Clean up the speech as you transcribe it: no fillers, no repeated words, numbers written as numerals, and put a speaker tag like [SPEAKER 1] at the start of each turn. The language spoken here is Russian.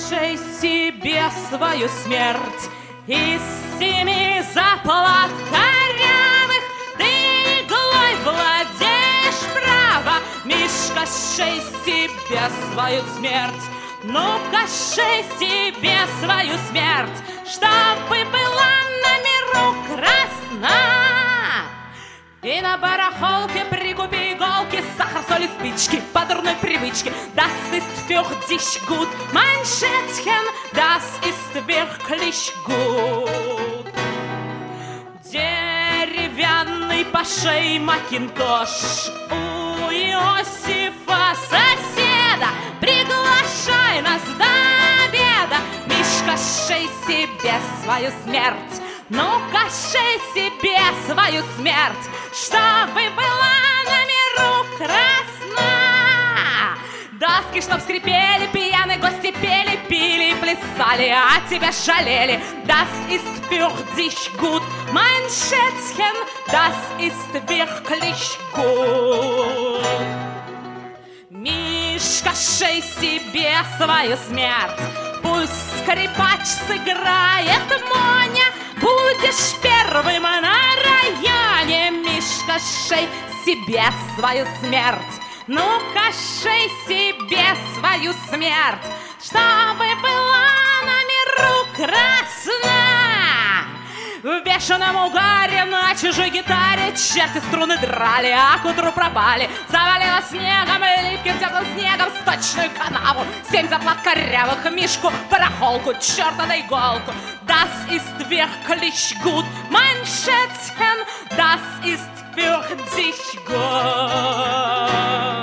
[SPEAKER 1] Кошей себе свою смерть из 7 заплат корявых ты иглой владеешь право. Мишка, шей себе свою смерть, ну-ка, шей себе свою смерть, чтобы была на миру красна. И на барахолке прикупи иголки, сахар, соль и спички по дурной привычке. Das ist für dich gut, mein Schätzchen, das ist wirklich gut. Деревянный пошей макинтош у Иосифа соседа. Приглашай нас до обеда. Мишка, шей себе свою смерть, ну-ка, шей себе свою смерть, чтобы была на миру красна. Доски, чтоб скрипели, пьяные гости пели, пили и плясали, а тебя жалели. Das ist für dich gut, mein Schätzchen, das ist wirklich gut. Мишка, шей себе свою смерть, пусть скрипач сыграет Моня, будешь первым на районе. Мишка, шей себе свою смерть, ну-ка, шей себе свою смерть, чтобы была на миру красна. В бешеном угаре на чужой гитаре черти струны драли, а к утру пропали. Завалило снегом и липким теплым снегом сточную канаву. 7 заплат корявых, Мишку, барахолку, черта на иголку. Das ist wirklich gut, mein Schätzchen, das ist für dich gut.